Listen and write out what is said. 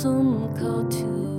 ทุ่มเข้าถึง